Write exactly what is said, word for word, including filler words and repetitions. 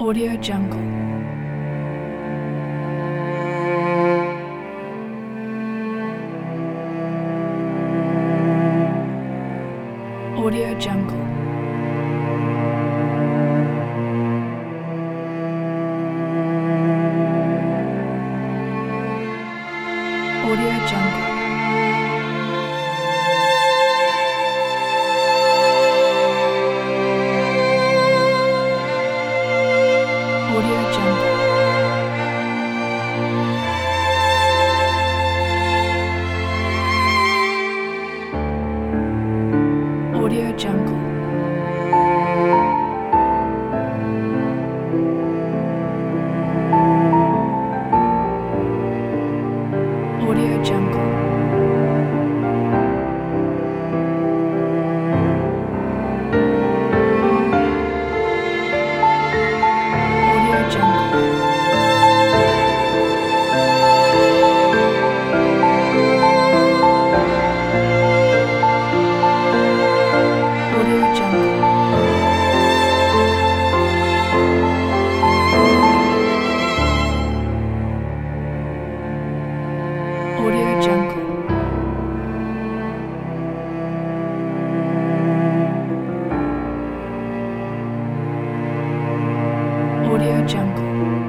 Audio Jungle. Audio Jungle. Audio Jungle. Audio Jungle. Audio Jungle. Audio Jungle. Audio Jungle. Audio Jungle. Audio Jungle. Audio Jungle.